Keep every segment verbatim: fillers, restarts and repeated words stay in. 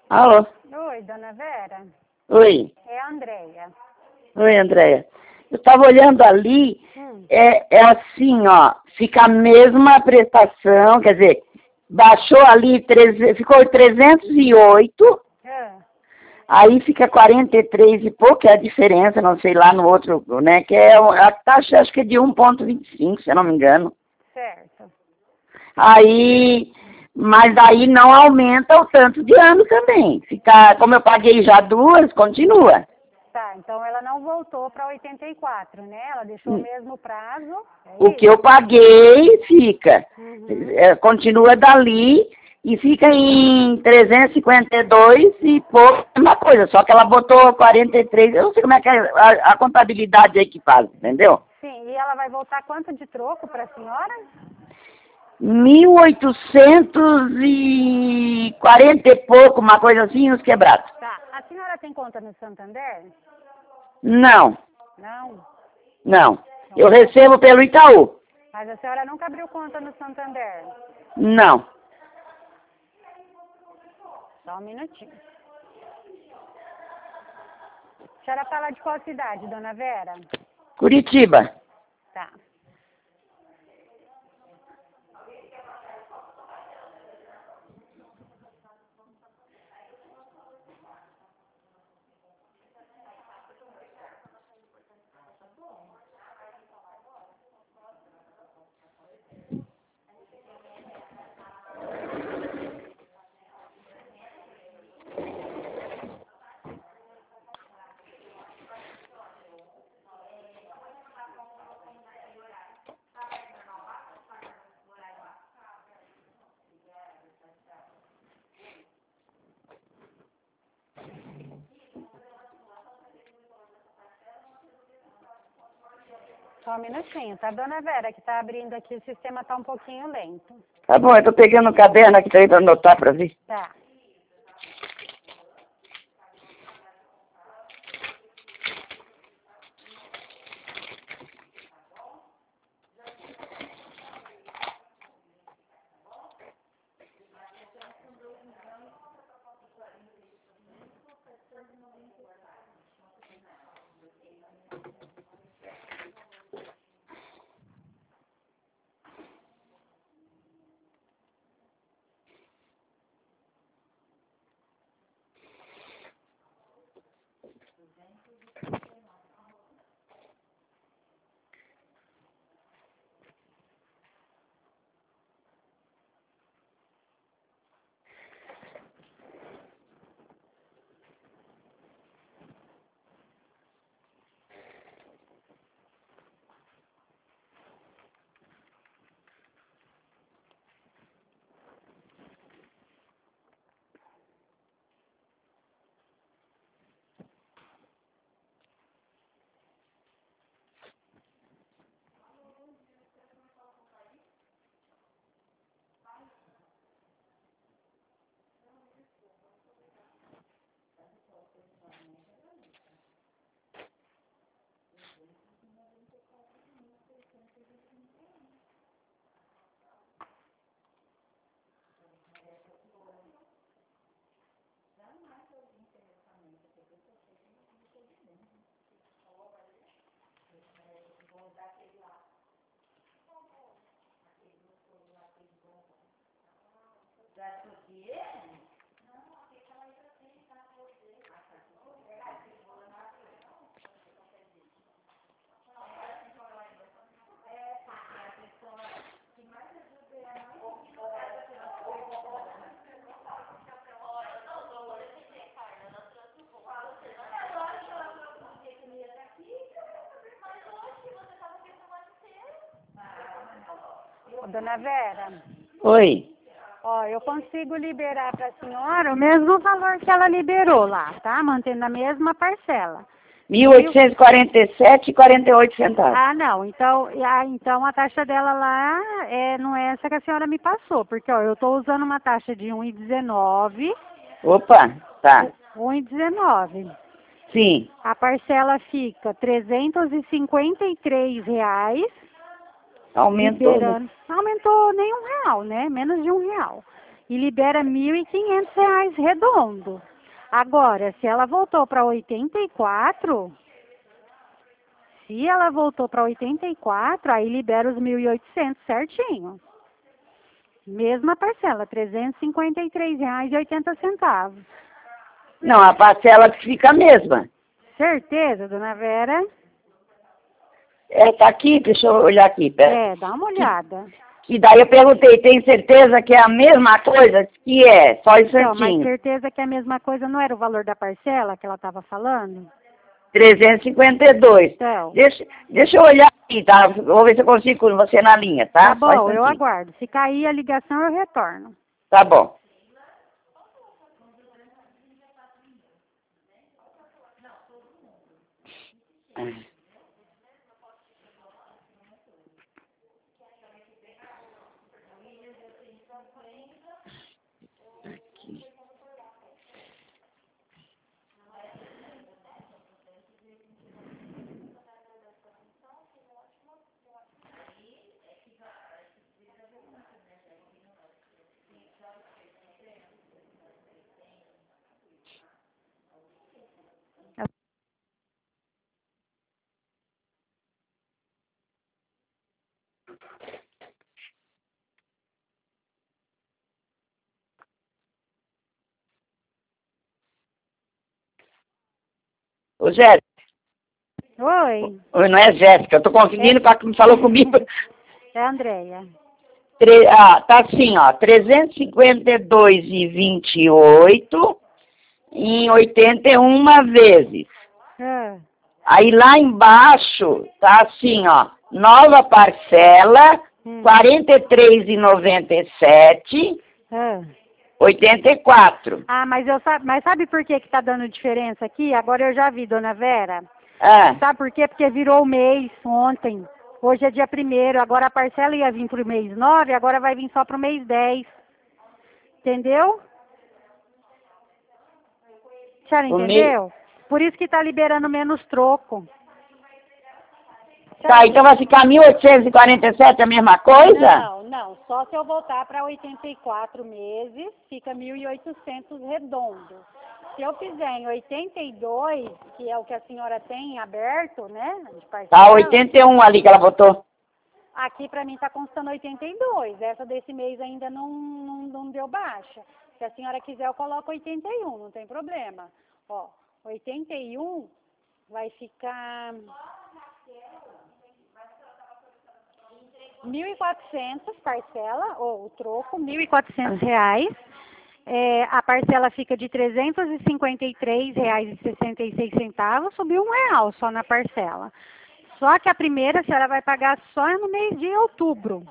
Alô? Oi, dona Vera. Oi. É a Andréia. Oi, Andréia. Eu estava olhando ali, Hum. é, é assim, ó, fica a mesma prestação, quer dizer, baixou ali, treze, ficou trezentos e oito, É. aí fica quarenta e três e pouco, é a diferença, não sei lá no outro, né, que é a taxa, acho que é de um ponto vinte e cinco, se eu não me engano. Certo. Aí, mas aí não aumenta o tanto de ano também. Fica, como eu paguei já duas, continua. Tá, então ela não voltou para oitenta e quatro, né? Ela deixou o mesmo prazo. É O isso? que eu paguei fica. Uhum. É, continua dali e fica em trezentos e cinquenta e dois e pouco, uma coisa. Só que ela botou quarenta e três, eu não sei como é que é a, a contabilidade aí que faz, entendeu? Sim, e ela vai voltar quanto de troco para a senhora? mil oitocentos e quarenta e pouco, uma coisa assim, uns quebrados. Tá. A senhora tem conta no Santander? Não, Não. não. Eu recebo pelo Itaú. Mas a senhora nunca abriu conta no Santander? Não. Só um minutinho. A senhora fala de qual cidade, dona Vera? Curitiba. Tá. Só um minutinho, tá, dona Vera, que tá abrindo aqui, o sistema tá um pouquinho lento. Tá bom, eu tô pegando o caderno aqui pra anotar pra ver. Tá. Ô, dona Vera, Oi. ó, eu consigo liberar para a senhora o mesmo valor que ela liberou lá, tá? Mantendo a mesma parcela. mil oitocentos e quarenta e sete e quarenta e oito centavos. Ah, não. Então, ah, então a taxa dela lá é, não é essa que a senhora me passou, porque ó, eu estou usando uma taxa de um vírgula dezenove. Opa, tá. um vírgula dezenove. Sim. A parcela fica trezentos e cinquenta e três reais. Aumentou, né? Liberando. Aumentou nem um real, né? Menos de um real. e libera mil e quinhentos reais redondo. Agora, se ela voltou para oitenta e quatro, se ela voltou para oitenta e quatro, aí libera os mil e oitocentos certinho. Mesma parcela, trezentos e cinquenta e três reais e oitenta centavos. Não, a parcela fica a mesma. Certeza, dona Vera? É, tá aqui, deixa eu olhar aqui, pera. É, dá uma olhada. Que daí eu perguntei, tem certeza que é a mesma coisa? Que é, só isso Então, mas certinho. certeza que é a mesma coisa não era o valor da parcela que ela estava falando? trezentos e cinquenta e dois. Então. Deixa, deixa eu olhar aqui, tá? Vou ver se eu consigo com você na linha, tá? Tá Só bom, eu instantinho. aguardo. Se cair a ligação, eu retorno. Tá bom. Aqui. Ô, Jéssica. Oi, Oi, não é Jéssica, eu tô conseguindo É. para quem falou comigo. é a Andréia. Tre- ah, tá assim, ó, trezentos e cinquenta e dois e vinte e oito em oitenta e uma vezes. Ah, Aí lá embaixo tá assim, ó, nova parcela, hum, quarenta e três e noventa e sete, ah. oitenta e quatro. Ah, mas, eu sa- mas sabe por que que tá dando diferença aqui? Agora eu já vi, dona Vera. Ah, Sabe por quê? Porque virou o mês ontem. Hoje é dia primeiro, agora a parcela ia vir pro mês nove, agora vai vir só pro mês dez. Entendeu? A senhora O entendeu? Por isso que tá liberando menos troco. tá, então vai ficar mil oitocentos e quarenta e sete a mesma coisa? Não, não. Só se eu voltar para oitenta e quatro meses, fica mil e oitocentos redondo. Se eu fizer em oitenta e dois, que é o que a senhora tem aberto, né? De parcela, Tá oitenta e um ali que ela botou. aqui para mim está constando oitenta e dois. Essa desse mês ainda não, não, não deu baixa. Se a senhora quiser, eu coloco oitenta e um, não tem problema. Ó, oitenta e um vai ficar mil e quatrocentos parcela, ou o troco, mil e quatrocentos reais. É, a parcela fica de trezentos e cinquenta e três reais e sessenta e seis centavos, subiu um real só na parcela. Só que a primeira a senhora vai pagar só no mês de outubro.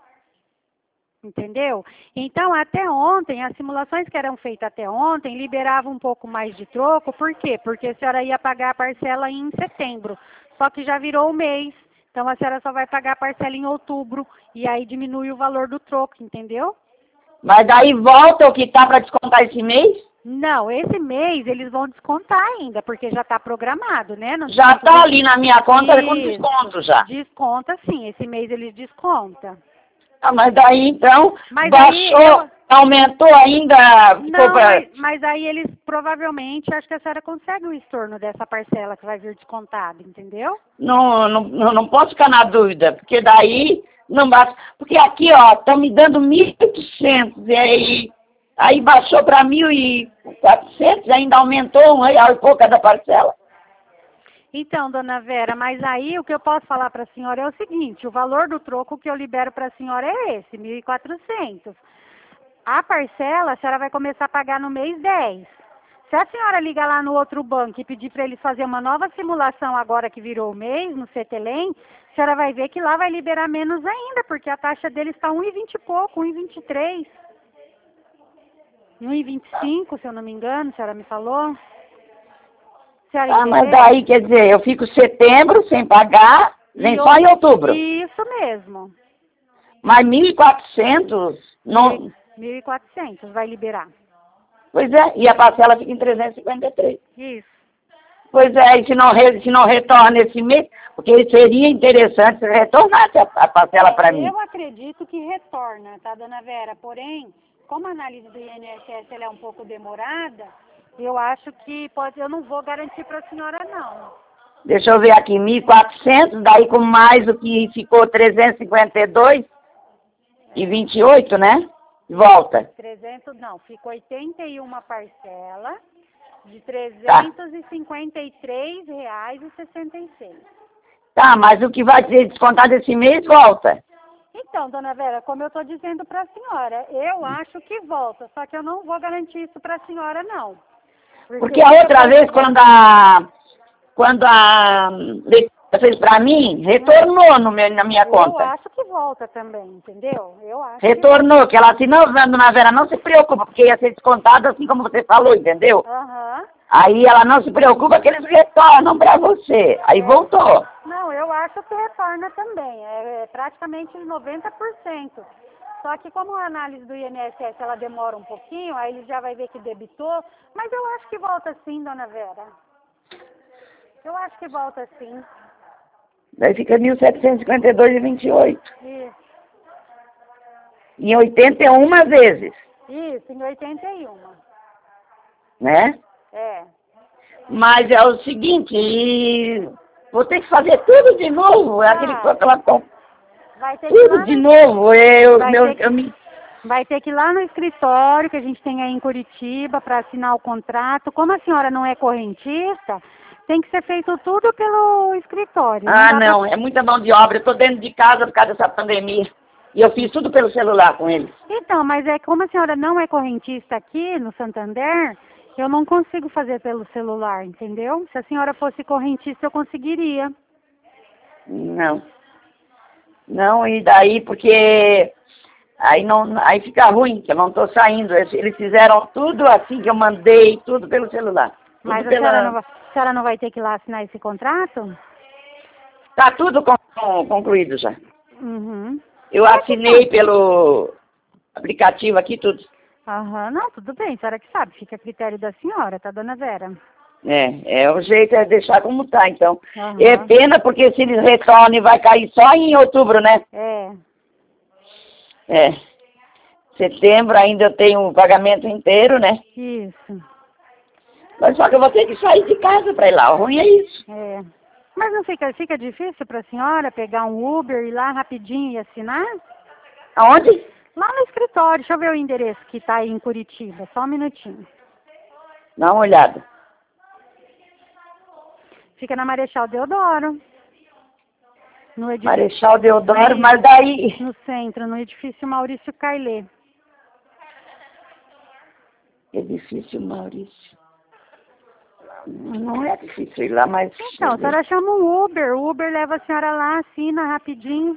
Entendeu? Então, até ontem, as simulações que eram feitas até ontem liberavam um pouco mais de troco. Por quê? Porque a senhora ia pagar a parcela em setembro. Só que já virou o mês. Então, a senhora só vai pagar a parcela em outubro. E aí diminui o valor do troco, entendeu? Mas daí volta o que tá para descontar esse mês? Não, esse mês eles vão descontar ainda, porque já está programado, né? Não Já desconto tá do- ali na minha conta com Isso. desconto já. Desconta sim, esse mês eles descontam. Ah, mas daí então Mas aí baixou, eu- aumentou ainda, ficou Não, pra... mas, mas aí eles provavelmente, acho que a senhora consegue o estorno dessa parcela que vai vir descontada, entendeu? Não, não, não não posso ficar na dúvida, porque daí não basta. Porque aqui, ó, estão me dando mil e oitocentos, e aí, aí baixou para mil e quatrocentos, ainda aumentou um real e pouco cada parcela. Então, dona Vera, mas aí o que eu posso falar para a senhora é o seguinte, o valor do troco que eu libero para a senhora é esse, mil e quatrocentos. A parcela a senhora vai começar a pagar no mês dez. Se a senhora ligar lá no outro banco e pedir para eles fazer uma nova simulação agora que virou o mês, no CETELEM, a senhora vai ver que lá vai liberar menos ainda, porque a taxa deles está um e vinte e pouco, um e vinte e três. um e vinte e cinco, se eu não me engano, a senhora me falou. A senhora Ah, mas entendeu? daí, quer dizer, eu fico setembro sem pagar, vem E só em outubro. Isso mesmo. Mas mil e quatrocentos, não... mil e quatrocentos vai liberar. Pois é, e a parcela fica em trezentos e cinquenta e três. Isso. Pois é, e se não, re, se não retorna esse mês, porque seria interessante se retornasse a, a parcela para mim. Eu acredito que retorna, tá, dona Vera? Porém, como a análise do I N S S ela é um pouco demorada, eu acho que pode, eu não vou garantir para a senhora não. Deixa eu ver aqui, mil e quatrocentos, daí com mais o que ficou trezentos e cinquenta e dois e vinte e oito, né? Volta. trezentos, não, fica oitenta e uma parcela de trezentos e cinquenta e três reais e sessenta e seis. Tá, mas o que vai ser descontado esse mês volta. Então, dona Vera, como eu estou dizendo para a senhora, eu acho que volta, só que eu não vou garantir isso para a senhora, não. Porque, Porque a outra vez, quando a, quando a Letícia fez para mim, retornou no meu, na minha eu conta. Eu acho que volta também, entendeu? Eu acho retornou, que, que ela assim, não, dona Vera, não se preocupa, porque ia ser descontado assim como você falou, entendeu? Aham. Uhum. Aí ela não se preocupa que eles retornam para você. Aí é. voltou. Não, eu acho que retorna também. É, é praticamente noventa por cento. Só que como a análise do I N S S ela demora um pouquinho, aí ele já vai ver que debitou. Mas eu acho que volta sim, dona Vera. Eu acho que volta sim. Daí fica mil setecentos e cinquenta e dois e vinte e oito. Isso. Em oitenta e uma vezes. Isso, em oitenta e um. Né? É. Mas é o seguinte, vou ter que fazer tudo de novo. Ah, aquele aquela vai ter tudo que de no... novo. Eu, vai, meu, ter que... eu me... vai ter que ir lá no escritório que a gente tem aí em Curitiba para assinar o contrato. Como a senhora não é correntista, tem que ser feito tudo pelo escritório. Ah, não, não pra... é muita mão de obra. Eu estou dentro de casa por causa dessa pandemia. E eu fiz tudo pelo celular com eles. Então, mas é como a senhora não é correntista aqui no Santander, eu não consigo fazer pelo celular, entendeu? Se a senhora fosse correntista, eu conseguiria. Não. Não, e daí, porque aí, não, aí fica ruim, que eu não estou saindo. Eles fizeram tudo assim que eu mandei, tudo pelo celular. Tudo mas a, pela... senhora não vai, a senhora não vai ter que ir lá assinar esse contrato? Está tudo con concluído já. Uhum. Eu assinei pelo aplicativo aqui, tudo. Aham, não, tudo bem, a senhora que sabe, fica a critério da senhora, tá, dona Vera? É, é o jeito é deixar como tá, então. Uhum. É pena porque se eles retornem vai cair só em outubro, né? É. É. Setembro ainda eu tenho o pagamento inteiro, né? Isso. Mas só que eu vou ter que sair de casa para ir lá, o ruim é isso. É. Mas não fica, fica difícil para a senhora pegar um Uber, ir lá rapidinho e assinar? Aonde? Lá no escritório, deixa eu ver o endereço que está aí em Curitiba, só um minutinho. Dá uma olhada. Fica na Marechal Deodoro. No edifício... Marechal Deodoro, mas daí... No centro, no edifício Maurício Cailê. Edifício Maurício. Não é difícil ir lá, mas... Então, a senhora chama um Uber. O Uber leva a senhora lá, assina rapidinho.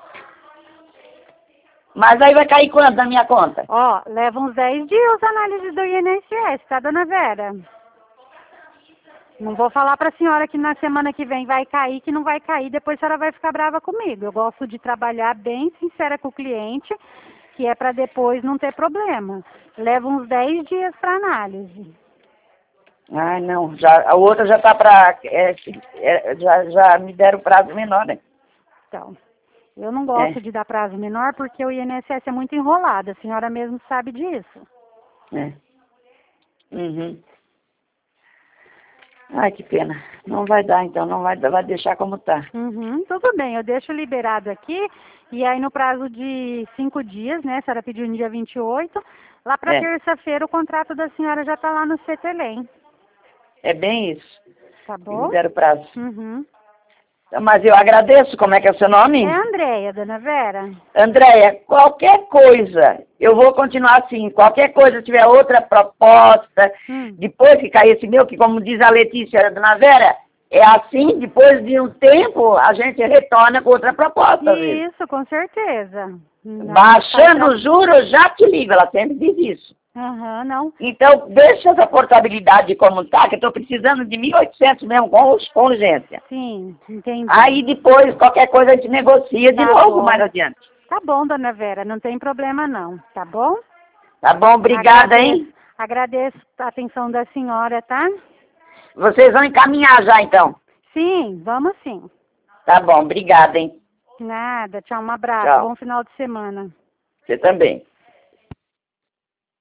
Mas aí vai cair quanto na minha conta? Ó, leva uns dez dias a análise do I N S S, tá, dona Vera? Não vou falar pra senhora que na semana que vem vai cair, que não vai cair, depois a senhora vai ficar brava comigo. Eu gosto de trabalhar bem sincera com o cliente, que é pra depois não ter problema. Leva uns dez dias pra análise. Ah, não, já, a outra já tá pra... É, é, já, já me deram prazo menor, né? Então... Eu não gosto é. de dar prazo menor porque o I N S S é muito enrolado. A senhora mesmo sabe disso. É. Uhum. Ai, que pena. Não vai dar, então. Não vai, vai deixar como tá. Uhum, tudo bem. Eu deixo liberado aqui. E aí, no prazo de cinco dias, né? A senhora pediu no dia vinte e oito. Lá para é. terça-feira, o contrato da senhora já tá lá no CETELEM. É bem isso. Tá bom? Me deram prazo. Uhum. Mas eu agradeço. Como é que é o seu nome? É Andréia, dona Vera. Andréia, qualquer coisa, eu vou continuar assim. Qualquer coisa, tiver outra proposta, hum. depois que cair esse meu, que como diz a Letícia, dona Vera, é assim, depois de um tempo, a gente retorna com outra proposta. Isso, com certeza. Não, baixando o juro, eu já te ligo, ela sempre diz isso. Aham, uhum, não. Então, deixa essa portabilidade como tá, que eu estou precisando de mil e oitocentos mesmo, com, com urgência. Sim, entendi. Aí depois, qualquer coisa, a gente negocia tá de novo bom. mais adiante. Tá bom, dona Vera, não tem problema não, tá bom? Tá bom, obrigada, agradeço, hein? Agradeço a atenção da senhora, tá? Vocês vão encaminhar já, então? Sim, vamos sim. Tá bom, obrigada, hein? Nada, tchau, um abraço, tchau. Bom final de semana. Você também.